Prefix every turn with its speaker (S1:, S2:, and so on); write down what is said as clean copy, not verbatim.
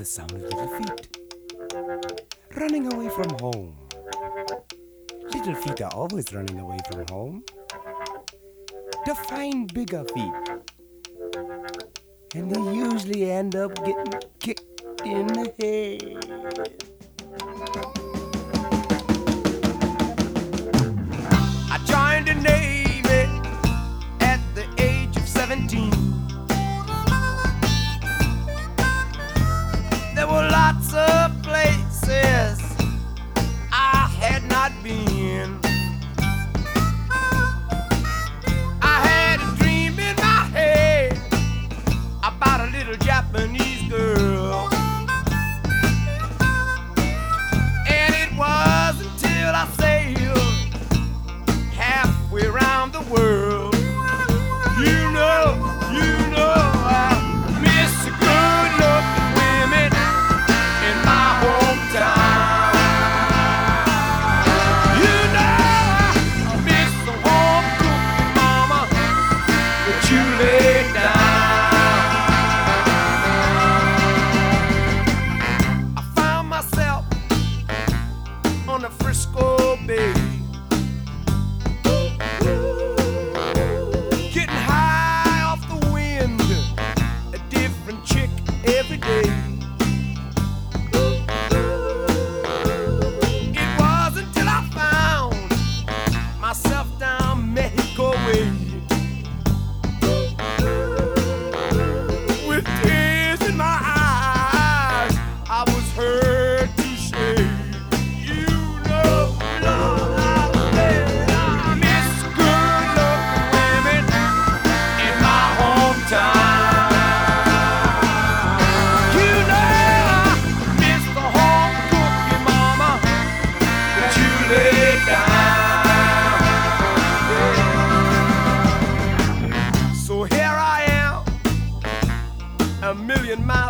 S1: the sound of little feet running away from home. Little feet are always running away from home to find bigger feet. And they usually end up getting kicked in the head. I joined the Navy at the age of 17. There were lots of places I had not been. I had a dream in my head about a little Japanese girl. And it was until I sailed halfway around the world. You know, I miss the good-looking women in my hometown. You know, I miss the home-cooking mama that you laid down. I found myself on the Frisco Bay, getting high off the wind, a different chick every day. It was until I found myself down Mexico way, with tears in my eyes, I was heard to say, you know, Lord, I miss good-looking women in my hometown. You know, I miss the home-cooking mama that you laid down. So here I am, a million miles